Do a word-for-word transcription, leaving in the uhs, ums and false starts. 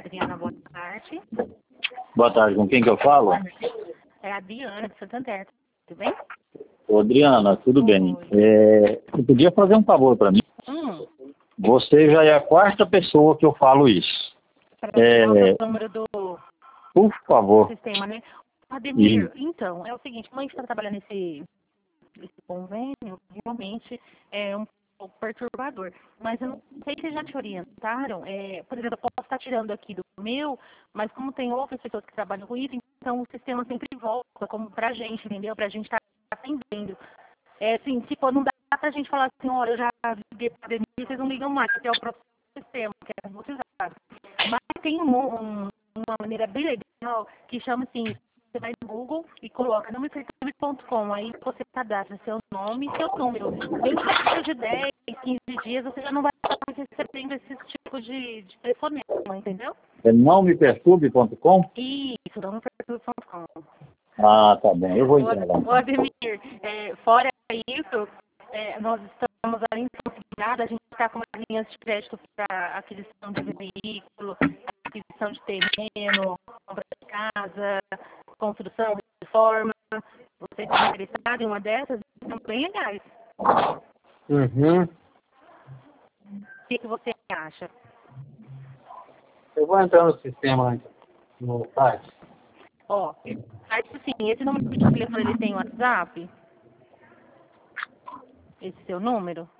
Adriana, boa tarde. Boa tarde, com quem que eu falo? É a Adriana de Santander, tudo bem? Ô, Adriana, tudo bem. É, você podia fazer um favor para mim? Hum, Você já é a quarta pessoa que eu falo isso. para É, pegar o seu número do por favor. sistema, né? Ademir, E, então, é o seguinte, como a gente está trabalhando nesse, nesse convênio, realmente é um pouco perturbador. Mas eu não sei se já te orientaram, é, por exemplo, eu posso estar tirando aqui do meu, mas como tem outras pessoas que trabalham com isso, então o sistema sempre volta como pra gente, entendeu? Pra gente estar atendendo. É assim, tipo, não dá pra gente falar assim, olha, eu já liguei pra Ademir, vocês não ligam mais, porque é o próprio sistema, que é robotizado. Mas tem um, um, uma maneira bem legal que chama assim, você vai no Google e coloca número serviço ponto com, aí você cadastra seu nome e seu número. Dentro de dez, quinze dias você já não vai estar mais recebendo esse tipo de, de telefonema, entendeu? é não me perturbe ponto com? Isso, número serviço ponto com. Ah, tá bem, eu vou O entrar lá. o Ademir, é, fora isso, é, nós estamos além de consignada, a gente está com as linhas de crédito para aquisição de veículo, aquisição de terreno, compra de casa, construção, reforma. Você está interessado em uma dessas? São bem legais. Uhum. O que, que você acha? Eu vou entrar no sistema antes, no site. Ó, faz assim, esse número de telefone ele tem WhatsApp? Esse seu número?